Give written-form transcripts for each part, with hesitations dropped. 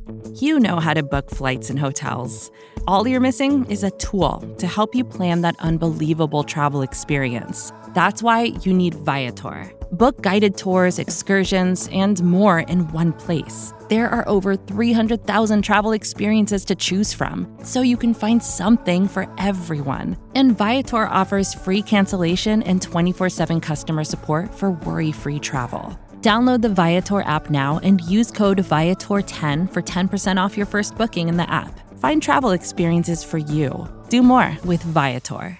You know how to book flights and hotels. All you're missing is a tool to help you plan that unbelievable travel experience. That's why you need Viator. Book guided tours, excursions, and more in one place. There are over 300,000 travel experiences to choose from, so you can find something for everyone. And Viator offers free cancellation and 24/7 customer support for worry-free travel. Download the Viator app now and use code Viator10 for 10% off your first booking in the app. Find travel experiences for you. Do more with Viator.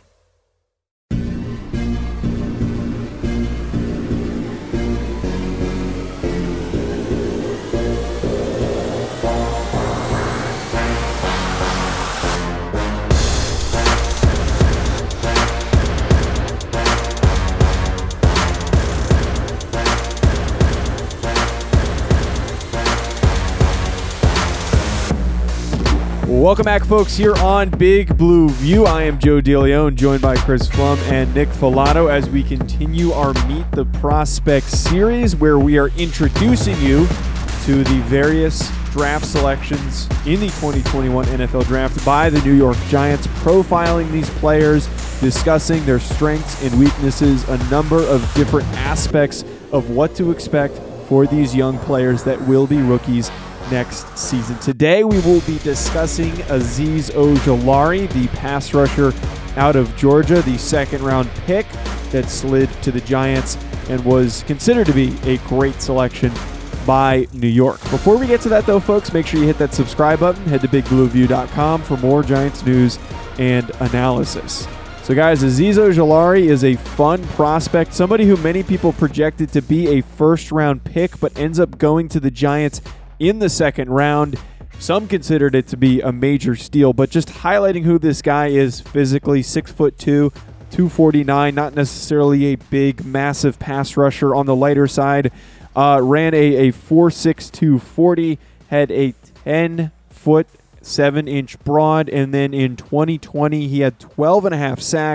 Welcome back, folks, here on Big Blue View. I am Joe DeLeon, joined by Chris Flum and Nick Filato as we continue our Meet the Prospect series, where we are introducing you to the various draft selections in the 2021 NFL Draft by the New York Giants, profiling these players, discussing their strengths and weaknesses, a number of different aspects of what to expect for these young players that will be rookies next season. Today we will be discussing Azeez Ojulari, the pass rusher out of Georgia, the second-round pick that slid to the Giants and was considered to be a great selection by New York. Before we get to that, though, folks, make sure you hit that subscribe button. Head to bigblueview.com for more Giants news and analysis. So, guys, Azeez Ojulari is a fun prospect, somebody who many people projected to be a first-round pick, but ends up going to the Giants in the second round. Some considered it to be a major steal, but just highlighting who this guy is physically: 6'2", 249, not necessarily a big, massive pass rusher on the lighter side. Ran a 4.62 40, had a 10-foot 7-inch broad, and then in 2020 he had 12 and a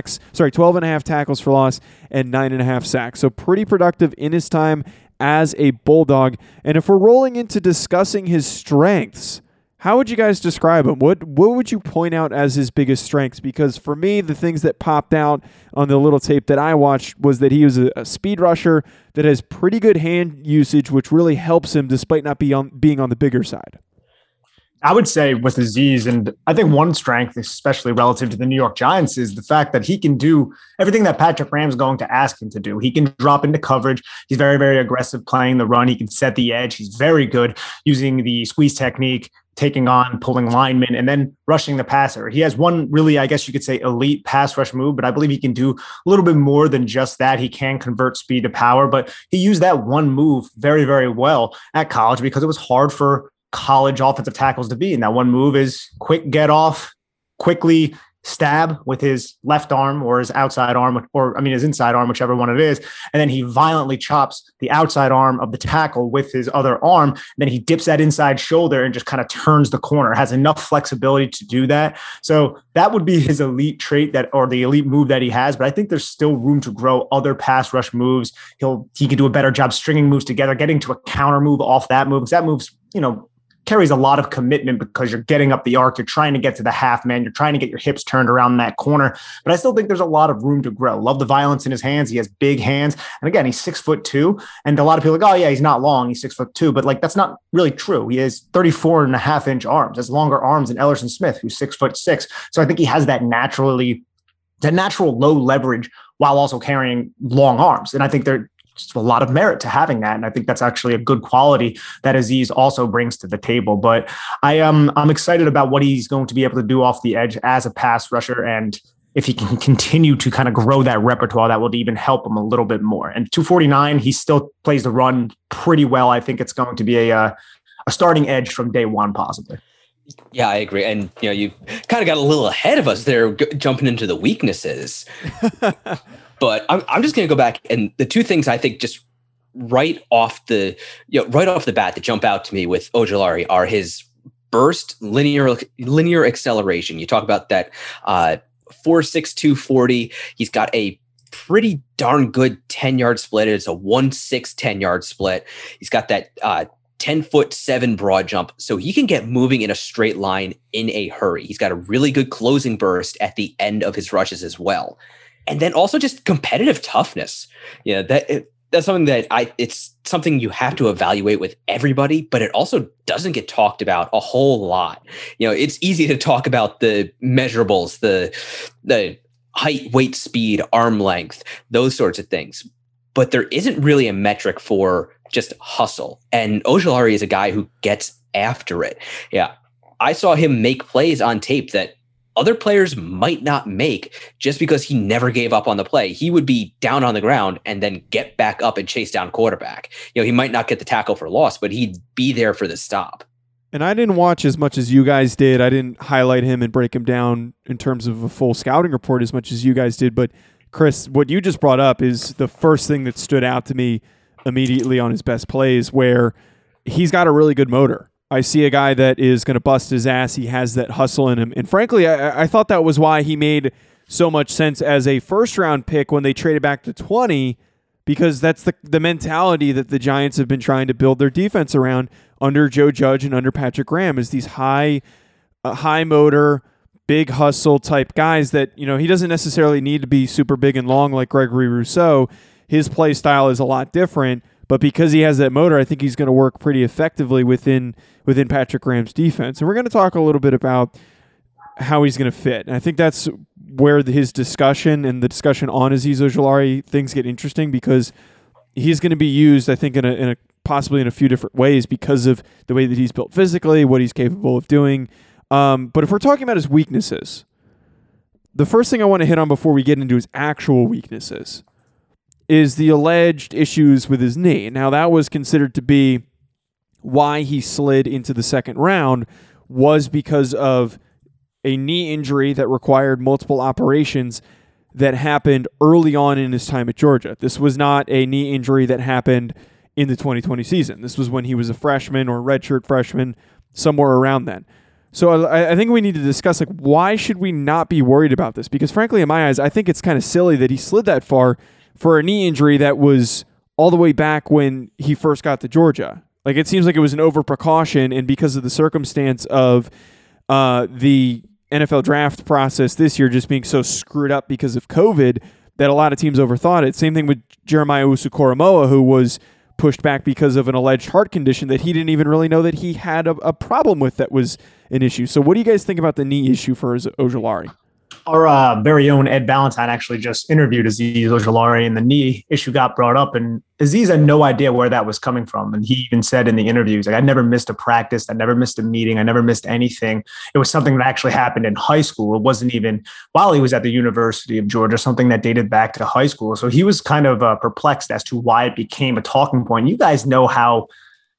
half tackles for loss and 9.5 sacks. So pretty productive in his time as a Bulldog. And if we're rolling into discussing his strengths, how would you guys describe him? What would you point out as his biggest strengths? Because for me, the things that popped out on the little tape that I watched was that he was a speed rusher that has pretty good hand usage, which really helps him despite not being on the bigger side. I would say with Azeez, and I think one strength, especially relative to the New York Giants, is the fact that he can do everything that Patrick Graham's going to ask him to do. He can drop into coverage. He's very, very aggressive playing the run. He can set the edge. He's very good using the squeeze technique, taking on, pulling linemen, and then rushing the passer. He has one really, I guess you could say, elite pass rush move, but I believe he can do a little bit more than just that. He can convert speed to power, but he used that one move very, very well at college because it was hard for college offensive tackles to be. And that one move is quick get off, quickly stab with his left arm or his outside arm, his inside arm, whichever one it is. And then he violently chops the outside arm of the tackle with his other arm. And then he dips that inside shoulder and just kind of turns the corner, has enough flexibility to do that. So that would be his elite trait or the elite move that he has. But I think there's still room to grow other pass rush moves. He can do a better job stringing moves together, getting to a counter move off that move. Because that move's, carries a lot of commitment because you're getting up the arc. You're trying to get to the half man. You're trying to get your hips turned around that corner. But I still think there's a lot of room to grow. Love the violence in his hands. He has big hands. And again, he's 6'2". And a lot of people are like, oh yeah, he's not long. He's 6'2". But that's not really true. He has 34.5-inch arms. Has longer arms than Ellerson Smith, who's 6'6". So I think he has that natural low leverage while also carrying long arms. And I think there's a lot of merit to having that. And I think that's actually a good quality that Azeez also brings to the table. But I'm excited about what he's going to be able to do off the edge as a pass rusher. And if he can continue to kind of grow that repertoire, that will even help him a little bit more. And 249, he still plays the run pretty well. I think it's going to be a starting edge from day one, possibly. Yeah, I agree. And, you kind of got a little ahead of us there, jumping into the weaknesses. But I'm just going to go back, and the two things I think just right off the bat that jump out to me with Ojulari are his burst linear acceleration. You talk about that 4.62 40. He's got a pretty darn good 10-yard split. It's a 1.6 10-yard split. He's got that 10'7" broad jump, so he can get moving in a straight line in a hurry. He's got a really good closing burst at the end of his rushes as well. And then also just competitive toughness. That's something that it's something you have to evaluate with everybody, but it also doesn't get talked about a whole lot. It's easy to talk about the measurables, the height, weight, speed, arm length, those sorts of things. But there isn't really a metric for just hustle. And Ojulari is a guy who gets after it. Yeah. I saw him make plays on tape that other players might not make just because he never gave up on the play. He would be down on the ground and then get back up and chase down quarterback. He might not get the tackle for loss, but he'd be there for the stop. And I didn't watch as much as you guys did. I didn't highlight him and break him down in terms of a full scouting report as much as you guys did. But Chris, what you just brought up is the first thing that stood out to me immediately on his best plays, where he's got a really good motor. I see a guy that is going to bust his ass. He has that hustle in him. And frankly, I thought that was why he made so much sense as a first-round pick when they traded back to 20, because that's the mentality that the Giants have been trying to build their defense around under Joe Judge and under Patrick Graham, is these high motor, big hustle type guys that, he doesn't necessarily need to be super big and long like Gregory Rousseau. His play style is a lot different. But because he has that motor, I think he's going to work pretty effectively within Patrick Graham's defense. And we're going to talk a little bit about how he's going to fit. And I think that's where his discussion and the discussion on Azeez Ojulari, things get interesting, because he's going to be used, I think, in a possibly in a few different ways because of the way that he's built physically, what he's capable of doing. But if we're talking about his weaknesses, the first thing I want to hit on before we get into his actual weaknesses is the alleged issues with his knee. Now, that was considered to be why he slid into the second round, was because of a knee injury that required multiple operations that happened early on in his time at Georgia. This was not a knee injury that happened in the 2020 season. This was when he was a freshman or redshirt freshman, somewhere around then. So I think we need to discuss, why should we not be worried about this? Because frankly, in my eyes, I think it's kind of silly that he slid that far for a knee injury that was all the way back when he first got to Georgia. It seems like it was an over precaution, and because of the circumstance of the NFL draft process this year just being so screwed up because of COVID, that a lot of teams overthought it. Same thing with Jeremiah Owusu-Koramoah, who was pushed back because of an alleged heart condition that he didn't even really know that he had a problem with that was an issue. So what do you guys think about the knee issue for Ojulari? Our very own Ed Valentine actually just interviewed Azeez Ojulari, and the knee issue got brought up, and Azeez had no idea where that was coming from. And he even said in the interviews, I never missed a practice. I never missed a meeting. I never missed anything. It was something that actually happened in high school. It wasn't even while he was at the University of Georgia, something that dated back to high school. So he was kind of perplexed as to why it became a talking point. You guys know how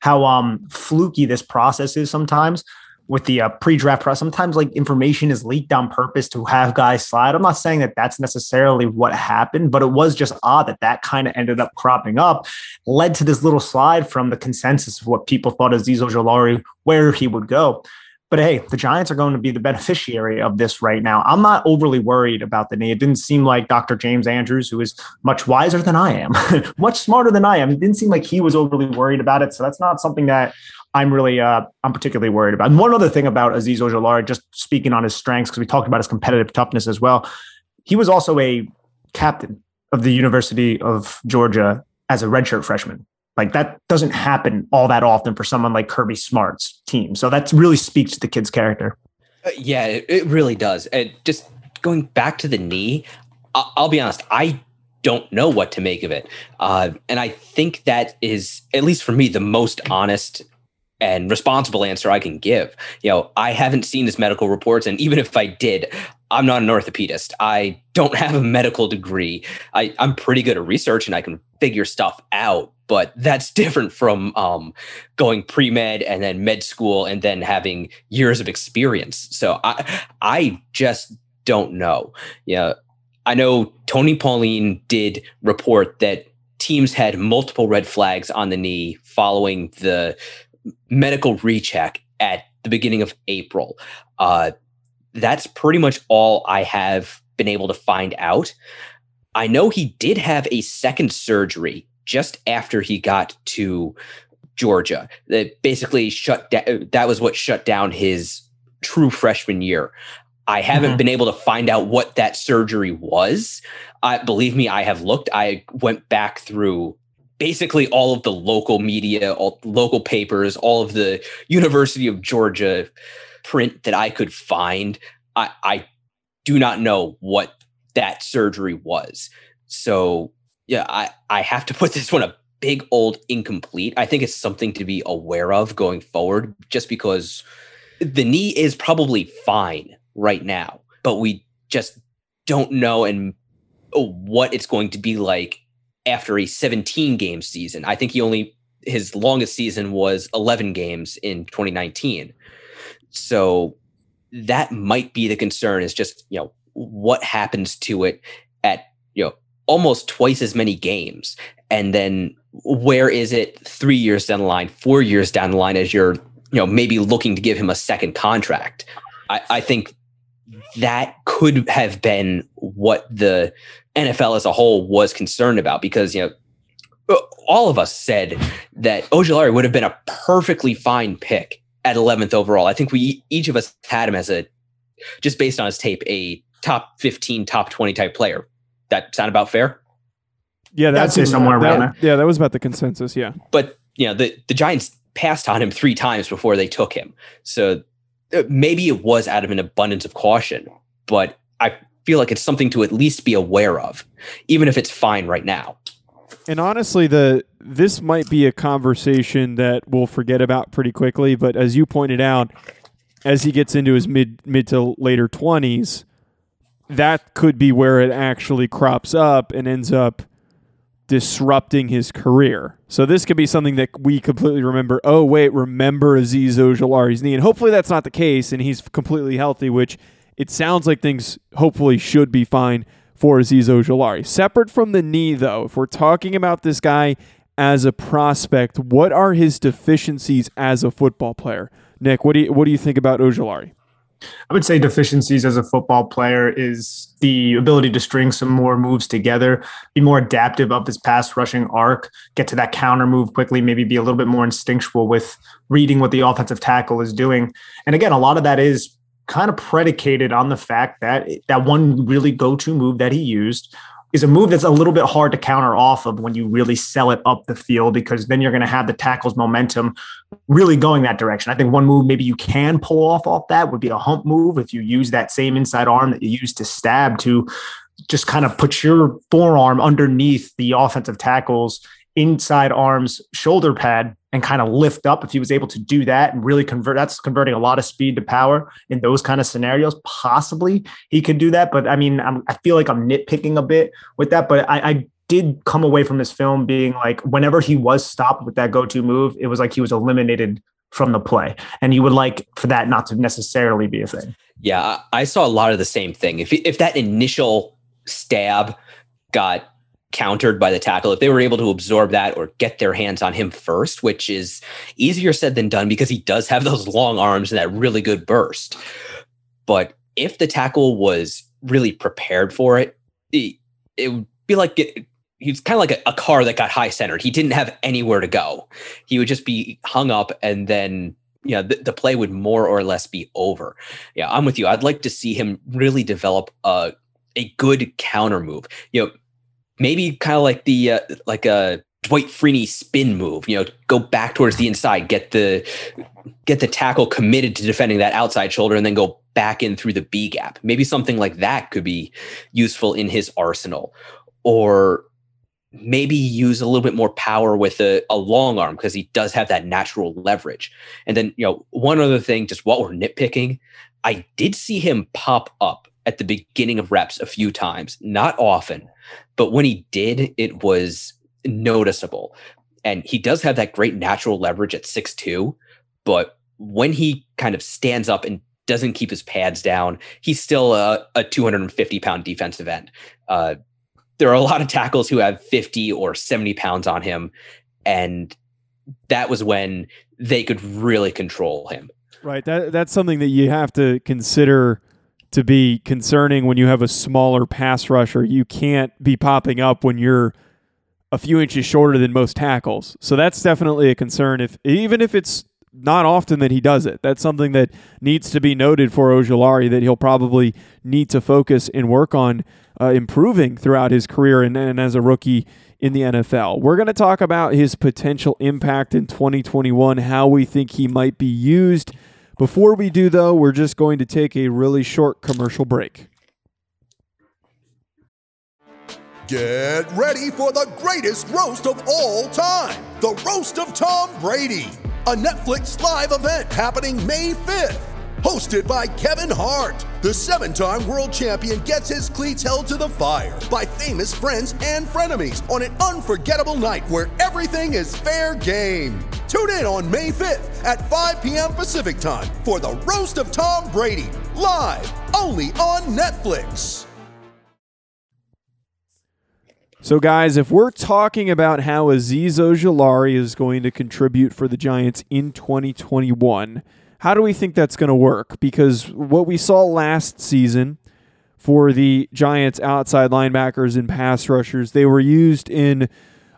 fluky this process is sometimes. With the pre-draft process, sometimes information is leaked on purpose to have guys slide. I'm not saying that that's necessarily what happened, but it was just odd that kind of ended up cropping up, led to this little slide from the consensus of what people thought Azeez Ojulari, where he would go. But hey, the Giants are going to be the beneficiary of this right now. I'm not overly worried about the knee. It didn't seem like Dr. James Andrews, who is much wiser than I am, much smarter than I am, it didn't seem like he was overly worried about it. So that's not something that I'm particularly worried about. And one other thing about Azeez Ojulari, just speaking on his strengths, because we talked about his competitive toughness as well. He was also a captain of the University of Georgia as a redshirt freshman. That doesn't happen all that often for someone like Kirby Smart's team. So that really speaks to the kid's character. Yeah, it really does. And just going back to the knee, I'll be honest, I don't know what to make of it. And I think that is, at least for me, the most honest and responsible answer I can give. I haven't seen his medical reports, and even if I did, I'm not an orthopedist. I don't have a medical degree. I'm pretty good at research and I can figure stuff out, but that's different from going pre-med and then med school and then having years of experience. So I just don't know. I know Tony Pauline did report that teams had multiple red flags on the knee following the medical recheck at the beginning of April. That's pretty much all I have been able to find out. I know he did have a second surgery just after he got to Georgia. That basically that was what shut down his true freshman year. I haven't been able to find out what that surgery was. Believe me, I have looked. I went back through basically all of the local media, all local papers, all of the University of Georgia print that I could find. I do not know what that surgery was. So yeah, I have to put this one a big old incomplete. I think it's something to be aware of going forward, just because the knee is probably fine right now, but we just don't know what it's going to be like after a 17-game season. I think his longest season was 11 games in 2019. So that might be the concern, is just, what happens to it at, almost twice as many games. And then where is it 3 years down the line, 4 years down the line, as you're, maybe looking to give him a second contract? I think that could have been what the NFL as a whole was concerned about, because, all of us said that Ojulari would have been a perfectly fine pick at 11th overall. I think each of us had him as just based on his tape, a top 15, top 20 type player. That sound about fair? Yeah, that's somewhere around there. Yeah, that was about the consensus. Yeah. But, the Giants passed on him 3 times before they took him. So maybe it was out of an abundance of caution, but I feel like it's something to at least be aware of, even if it's fine right now. And honestly, this might be a conversation that we'll forget about pretty quickly. But as you pointed out, as he gets into his mid to later 20s, that could be where it actually crops up and ends up disrupting his career. So this could be something that we completely remember. Oh, wait, remember Azeez Ojulari's knee. And hopefully that's not the case and he's completely healthy, which it sounds like things hopefully should be fine for Azeez Ojulari. Separate from the knee, though, if we're talking about this guy as a prospect, what are his deficiencies as a football player? Nick, what do you think about Ojulari? I would say deficiencies as a football player is the ability to string some more moves together, be more adaptive of his pass rushing arc, get to that counter move quickly, maybe be a little bit more instinctual with reading what the offensive tackle is doing. And again, a lot of that is kind of predicated on the fact that that one really go-to move that he used is a move that's a little bit hard to counter off of when you really sell it up the field, because then you're going to have the tackle's momentum really going that direction. I think one move maybe you can pull off that would be a hump move. If you use that same inside arm that you use to stab, to just kind of put your forearm underneath the offensive tackle's inside arm's shoulder pad and kind of lift up. If he was able to do that and really that's converting a lot of speed to power in those kind of scenarios. Possibly he could do that. But I mean, I feel like I'm nitpicking a bit with that, but I did come away from this film being like, whenever he was stopped with that go-to move, it was like he was eliminated from the play. And you would like for that not to necessarily be a thing. Yeah, I saw a lot of the same thing. If that initial stab got countered by the tackle, if they were able to absorb that or get their hands on him first, which is easier said than done because he does have those long arms and that really good burst. But if the tackle was really prepared for it, it would be like he's kind of like a car that got high centered. He didn't have anywhere to go. He would just be hung up, and then the play would more or less be over. Yeah, I'm with you. I'd like to see him really develop a good counter move. Maybe kind of like like a Dwight Freeney spin move, go back towards the inside, get the tackle committed to defending that outside shoulder, and then go back in through the B gap. Maybe something like that could be useful in his arsenal. Or maybe use a little bit more power with a long arm, because he does have that natural leverage. And then, one other thing, just while we're nitpicking, I did see him pop up at the beginning of reps a few times, not often, but when he did, it was noticeable. And he does have that great natural leverage at 6'2", but when he kind of stands up and doesn't keep his pads down, he's still a 250-pound defensive end. There are a lot of tackles who have 50 or 70 pounds on him, and that was when they could really control him. Right. That's something that you have to consider to be concerning when you have a smaller pass rusher. You can't be popping up when you're a few inches shorter than most tackles. So that's definitely a concern, even if it's not often that he does it. That's something that needs to be noted for Ojulari, that he'll probably need to focus and work on improving throughout his career and as a rookie in the NFL. We're going to talk about his potential impact in 2021, how we think he might be used. Before we do, though, we're just going to take a really short commercial break. Get ready for the greatest roast of all time, the Roast of Tom Brady, a Netflix live event happening May 5th. Hosted by Kevin Hart, the 7-time world champion gets his cleats held to the fire by famous friends and frenemies on an unforgettable night where everything is fair game. Tune in on May 5th at 5 p.m. Pacific time for the Roast of Tom Brady, live only on Netflix. So, guys, if we're talking about how Azeez Ojulari is going to contribute for the Giants in 2021, how do we think that's going to work? Because what we saw last season for the Giants' outside linebackers and pass rushers, they were used in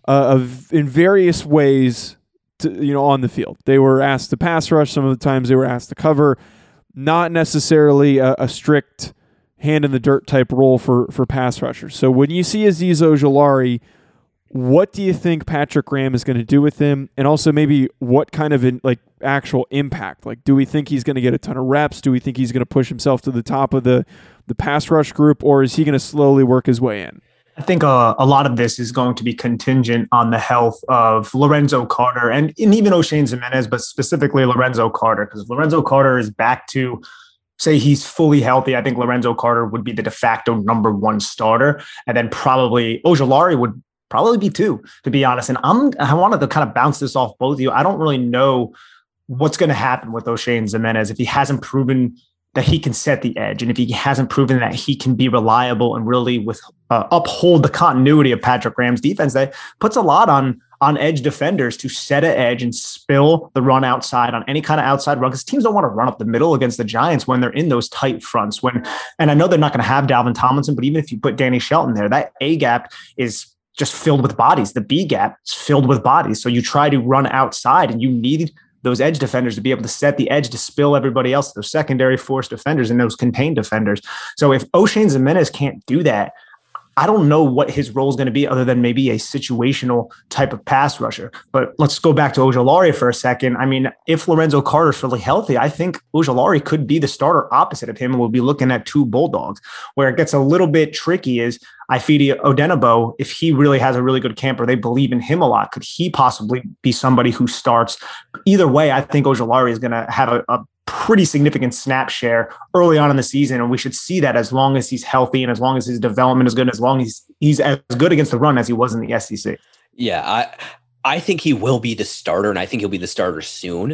various ways on the field. They were asked to pass rush. Some of the times they were asked to cover. Not necessarily a strict hand-in-the-dirt type role for pass rushers. So when you see Azeez Ojulari, what do you think Patrick Graham is going to do with him? And also maybe what kind of actual impact? Like, do we think he's going to get a ton of reps? Do we think he's going to push himself to the top of the pass rush group? Or is he going to slowly work his way in? I think a lot of this is going to be contingent on the health of Lorenzo Carter and even Oshane Ximines, but specifically Lorenzo Carter, because Lorenzo Carter is back to, say he's fully healthy, I think Lorenzo Carter would be the de facto number one starter. And then probably Ojulari would probably be two, to be honest. And I wanted to kind of bounce this off both of you. I don't really know what's going to happen with Oshane Ximines if he hasn't proven that he can set the edge, and if he hasn't proven that he can be reliable and really uphold the continuity of Patrick Graham's defense. That puts a lot on edge defenders to set an edge and spill the run outside on any kind of outside run, because teams don't want to run up the middle against the Giants when they're in those tight fronts. And I know they're not going to have Dalvin Tomlinson, but even if you put Danny Shelton there, that A gap is just filled with bodies. The B gap is filled with bodies. So you try to run outside, and you need those edge defenders to be able to set the edge to spill everybody else, those secondary force defenders and those contained defenders. So if Oshane Ximines can't do that, I don't know what his role is going to be other than maybe a situational type of pass rusher. But let's go back to Ojulari for a second. I mean, if Lorenzo Carter is really healthy, I think Ojulari could be the starter opposite of him, and we'll be looking at two Bulldogs. Where it gets a little bit tricky is Ifeadi Odenigbo, if he really has a really good camp or they believe in him a lot, could he possibly be somebody who starts? Either way, I think Ojulari is going to have a pretty significant snap share early on in the season. And we should see that as long as he's healthy and as long as his development is good, as long as he's as good against the run as he was in the SEC. Yeah, I think he will be the starter, and I think he'll be the starter soon.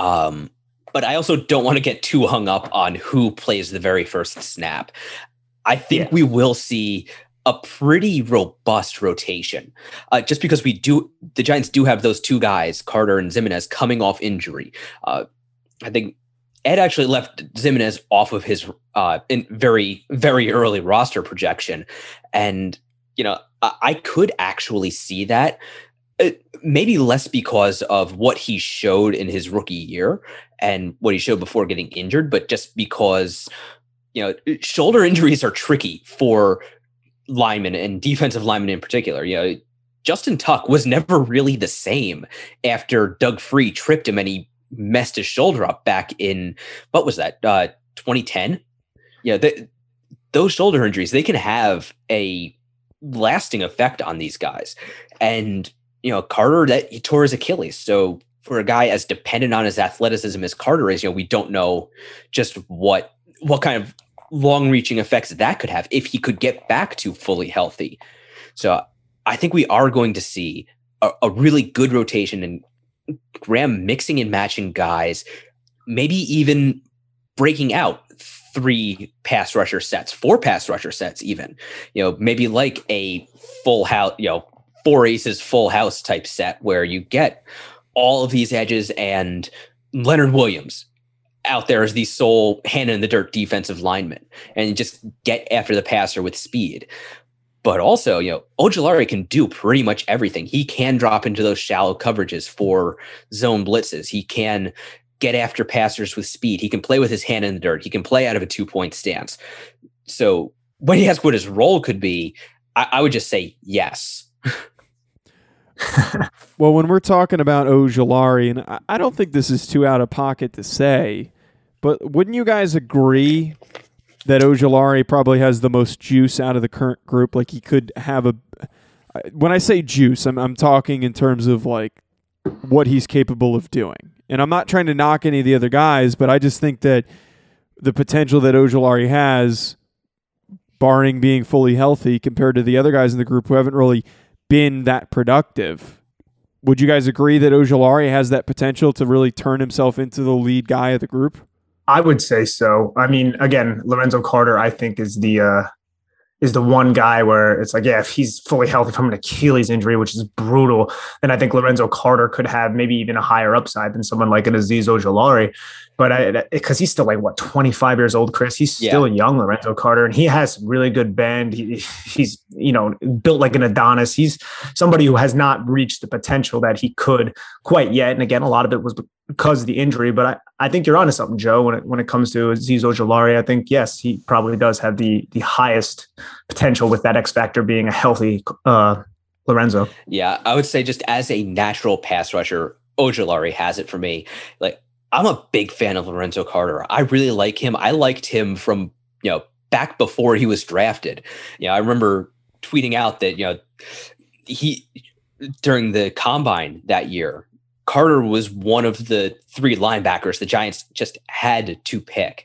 But I also don't want to get too hung up on who plays the very first snap. I think we will see a pretty robust rotation, just because the Giants do have those two guys, Carter and Ximines, coming off injury. I think Ed actually left Ximines off of his in very, very early roster projection. And, I could actually see that, maybe less because of what he showed in his rookie year and what he showed before getting injured, but just because, shoulder injuries are tricky for linemen and defensive linemen in particular. Justin Tuck was never really the same after Doug Free tripped him and he messed his shoulder up back in, what was that, 2010? Those shoulder injuries, they can have a lasting effect on these guys. And, Carter, that he tore his Achilles. So for a guy as dependent on his athleticism as Carter is, we don't know just what kind of long-reaching effects that could have if he could get back to fully healthy. So I think we are going to see a really good rotation and Graham mixing and matching guys, maybe even breaking out 3 pass rusher sets, 4 pass rusher sets even, maybe like a full house, 4 aces full house type set where you get all of these edges and Leonard Williams out there as the sole hand in the dirt defensive lineman and just get after the passer with speed. But also, Ojulari can do pretty much everything. He can drop into those shallow coverages for zone blitzes. He can get after passers with speed. He can play with his hand in the dirt. He can play out of a 2-point stance. So when you ask what his role could be, I would just say yes. Well, when we're talking about Ojulari, and I don't think this is too out of pocket to say, but wouldn't you guys agree that Ojulari probably has the most juice out of the current group? Like, he could have when I say juice, I'm talking in terms of like what he's capable of doing. And I'm not trying to knock any of the other guys, but I just think that the potential that Ojulari has, barring being fully healthy compared to the other guys in the group who haven't really been that productive. Would you guys agree that Ojulari has that potential to really turn himself into the lead guy of the group? I would say so. I mean, again, Lorenzo Carter, I think, is the one guy where it's like, yeah, if he's fully healthy from an Achilles injury, which is brutal, then I think Lorenzo Carter could have maybe even a higher upside than someone like an Azeez Ojulari. But because he's still like, 25 years old, Chris, he's still young, Lorenzo Carter, and he has really good bend. He's built like an Adonis. He's somebody who has not reached the potential that he could quite yet. And again, a lot of it was because of the injury, but I think you're onto something, Joe, when it comes to Azeez Ojulari. I think, yes, he probably does have the highest potential with that X factor being a healthy Lorenzo. Yeah, I would say just as a natural pass rusher, Ojulari has it for me. Like, I'm a big fan of Lorenzo Carter. I really like him. I liked him from, back before he was drafted. I remember tweeting out that, he, during the combine that year, Carter was one of the 3 linebackers the Giants just had to pick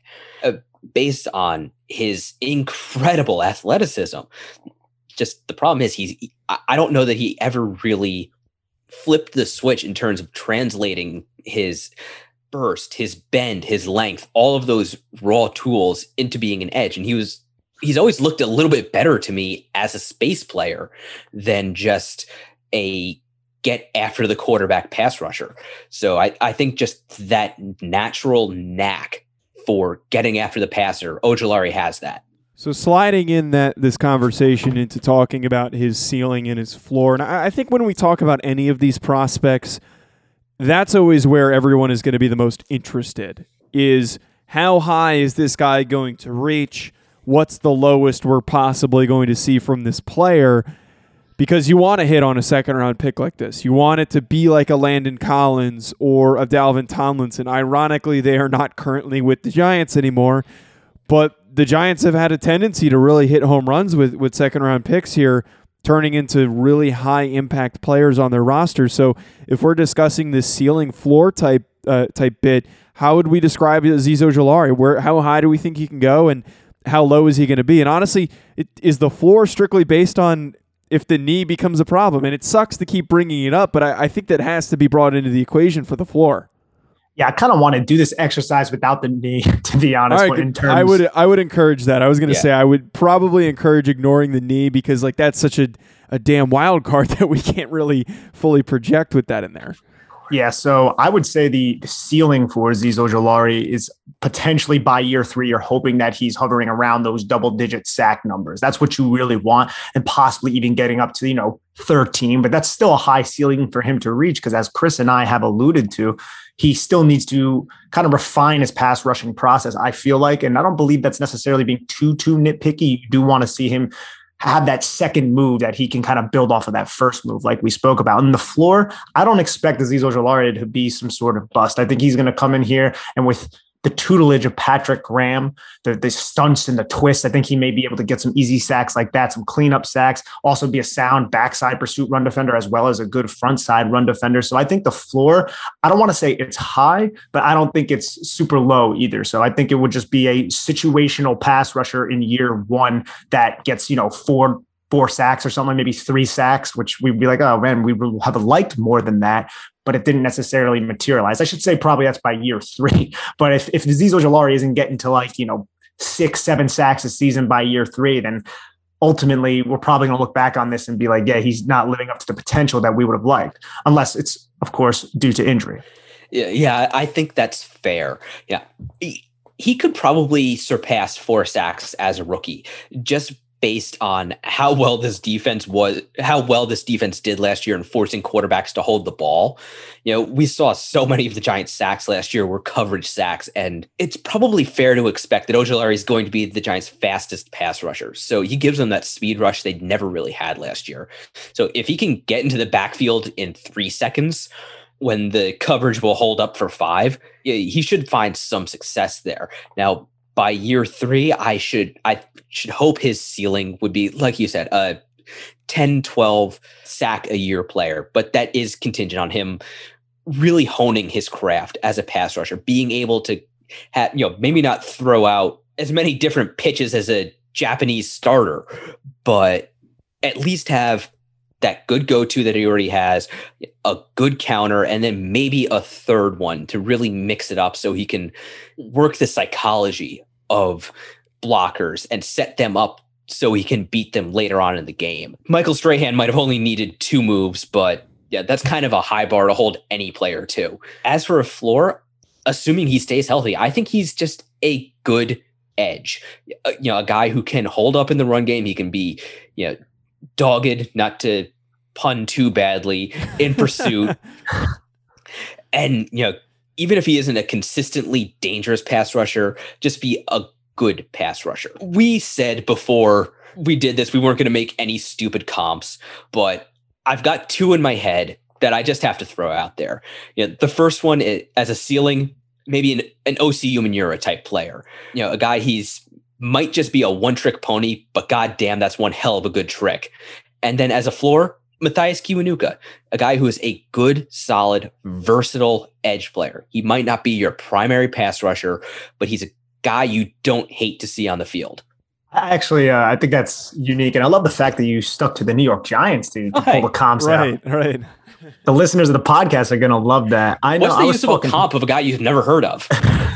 based on his incredible athleticism. Just the problem is I don't know that he ever really flipped the switch in terms of translating his burst, his bend, his length, all of those raw tools into being an edge. And he's always looked a little bit better to me as a space player than just a get after the quarterback pass rusher. So I think just that natural knack for getting after the passer, Ojulari has that. So sliding in this conversation into talking about his ceiling and his floor, and I think when we talk about any of these prospects, that's always where everyone is going to be the most interested, is how high is this guy going to reach? What's the lowest we're possibly going to see from this player? Because you want to hit on a second-round pick like this. You want it to be like a Landon Collins or a Dalvin Tomlinson. Ironically, they are not currently with the Giants anymore, but the Giants have had a tendency to really hit home runs with second-round picks here, turning into really high-impact players on their roster. So if we're discussing this ceiling floor type bit, how would we describe Azeez Ojulari? How high do we think he can go, and how low is he going to be? And honestly, is the floor strictly based on if the knee becomes a problem? And it sucks to keep bringing it up, but I think that has to be brought into the equation for the floor. Yeah, I kind of want to do this exercise without the knee, to be honest. Right, I would encourage that. I was going to say I would probably encourage ignoring the knee, because like that's such a damn wild card that we can't really fully project with that in there. Yeah, so I would say the ceiling for Azeez Ojulari is potentially by year 3, you're hoping that he's hovering around those double-digit sack numbers. That's what you really want, and possibly even getting up to 13. But that's still a high ceiling for him to reach, because as Chris and I have alluded to, he still needs to kind of refine his pass rushing process, I feel like. And I don't believe that's necessarily being too nitpicky. You do want to see him have that second move that he can kind of build off of that first move, like we spoke about. And the floor, I don't expect Azeez Ojulari to be some sort of bust. I think he's going to come in here, and with the tutelage of Patrick Graham, the stunts and the twists, I think he may be able to get some easy sacks like that, some cleanup sacks, also be a sound backside pursuit run defender as well as a good front side run defender. So I think the floor, I don't want to say it's high, but I don't think it's super low either. So I think it would just be a situational pass rusher in year 1 that gets, four sacks or something, maybe 3 sacks, which we'd be like, oh man, we would have liked more than that, but it didn't necessarily materialize. I should say probably that's by year 3. But if Azeez Ojulari isn't getting to 6, 7 sacks a season by year 3, then ultimately we're probably going to look back on this and be like, yeah, he's not living up to the potential that we would have liked, unless it's, of course, due to injury. Yeah, I think that's fair. Yeah. He could probably surpass 4 sacks as a rookie, just based on how well this defense did last year in forcing quarterbacks to hold the ball. We saw so many of the Giants' sacks last year were coverage sacks, and it's probably fair to expect that Ojulari is going to be the Giants' fastest pass rusher. So he gives them that speed rush they never really had last year. So if he can get into the backfield in 3 seconds, when the coverage will hold up for 5, he should find some success there. Now, by year 3, I should hope his ceiling would be, like you said, a 10, 12 sack a year player. But that is contingent on him really honing his craft as a pass rusher, being able to have, maybe not throw out as many different pitches as a Japanese starter, but at least have that good go-to that he already has, a good counter, and then maybe a third one to really mix it up so he can work the psychology of blockers and set them up so he can beat them later on in the game. Michael Strahan might have only needed 2 moves, but yeah, that's kind of a high bar to hold any player to. As for a floor, assuming he stays healthy, I think he's just a good edge. A guy who can hold up in the run game. He can be, dogged, not to pun too badly, in pursuit. And, even if he isn't a consistently dangerous pass rusher, just be a good pass rusher. We said before we did this, we weren't going to make any stupid comps, but I've got 2 in my head that I just have to throw out there. The first one is, as a ceiling, maybe an OC Umenyiora type player. A guy might just be a one-trick pony, but goddamn, that's one hell of a good trick. And then as a floor, Mathias Kiwanuka, a guy who is a good, solid, versatile edge player. He might not be your primary pass rusher, but he's a guy you don't hate to see on the field. Actually, I think that's unique. And I love the fact that you stuck to the New York Giants to pull the comps out. Right. The listeners of the podcast are going to love that. I know. What's the use of a comp of a guy you've never heard of?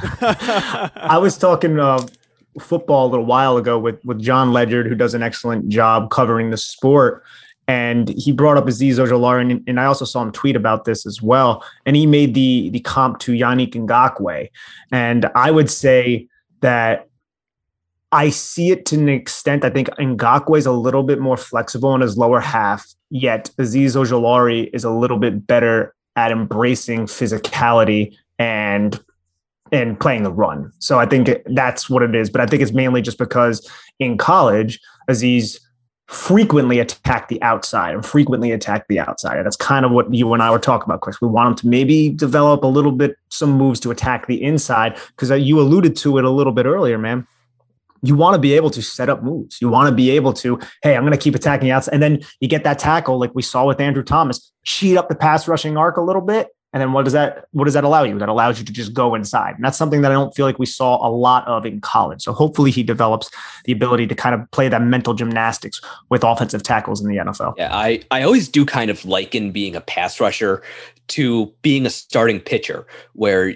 I was talking football a little while ago with John Ledyard, who does an excellent job covering the sport. And he brought up Azeez Ojulari, and I also saw him tweet about this as well. And he made the comp to Yannick Ngakoue. And I would say that I see it to an extent. I think Ngakoue is a little bit more flexible in his lower half, yet Azeez Ojulari is a little bit better at embracing physicality and playing the run. So I think that's what it is. But I think it's mainly just because in college, Azeez frequently attacked the outside. And that's kind of what you and I were talking about, Chris. We want him to maybe develop a little bit, some moves to attack the inside, because you alluded to it a little bit earlier, man. You want to be able to set up moves. You want to be able to, hey, I'm going to keep attacking the outside. And then you get that tackle like we saw with Andrew Thomas, cheat up the pass rushing arc a little bit. And then what does that allow you? That allows you to just go inside. And that's something that I don't feel like we saw a lot of in college. So hopefully he develops the ability to kind of play that mental gymnastics with offensive tackles in the NFL. Yeah, I always do kind of liken being a pass rusher to being a starting pitcher, where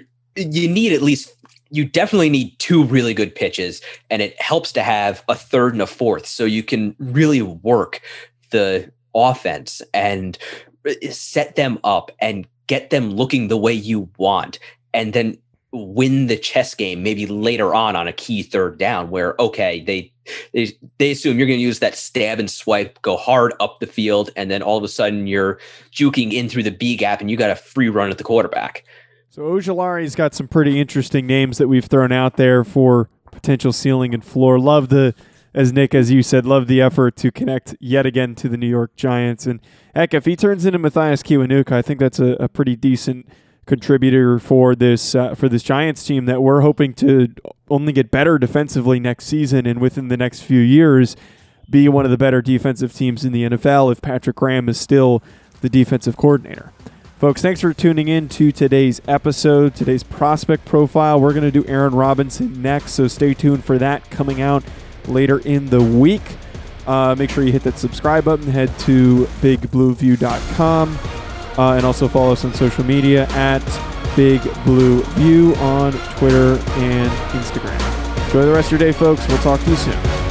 you definitely need 2 really good pitches, and it helps to have a third and a fourth so you can really work the offense and set them up and get them looking the way you want, and then win the chess game maybe later on a key third down where, okay, they assume you're going to use that stab and swipe, go hard up the field, and then all of a sudden you're juking in through the B gap and you got a free run at the quarterback. So Ojulari's got some pretty interesting names that we've thrown out there for potential ceiling and floor. Love as Nick, as you said, love the effort to connect yet again to the New York Giants. And heck, if he turns into Mathias Kiwanuka, I think that's a pretty decent contributor for this Giants team that we're hoping to only get better defensively next season and within the next few years be one of the better defensive teams in the NFL if Patrick Graham is still the defensive coordinator. Folks, thanks for tuning in to today's episode, today's prospect profile. We're going to do Aaron Robinson next, so stay tuned for that coming out later in the week. Make sure you hit that subscribe button, head to bigblueview.com, and also follow us on social media at bigblueview on Twitter and Instagram. Enjoy the rest of your day, folks. We'll talk to you soon.